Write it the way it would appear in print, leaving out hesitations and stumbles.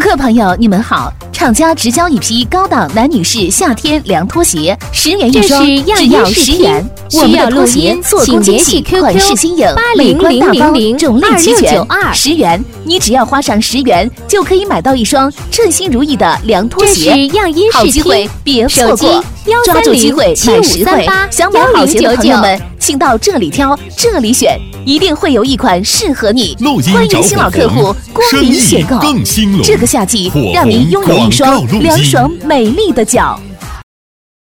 客朋友，你们好！厂家直交一批高档男女士夏天凉拖鞋，10元一双，只要10元。我们的拖鞋做工精细，款式新颖，美观大方，种类齐全，10元，你只要花上10元，就可以买到一双称心如意的凉拖鞋。好机会，别错过！抓住机会，买实惠！想买好鞋的朋友们，请到这里挑，这里选，一定会有一款适合你。欢迎新老客户光临选购，这个夏季让您拥有一双凉爽美丽的脚。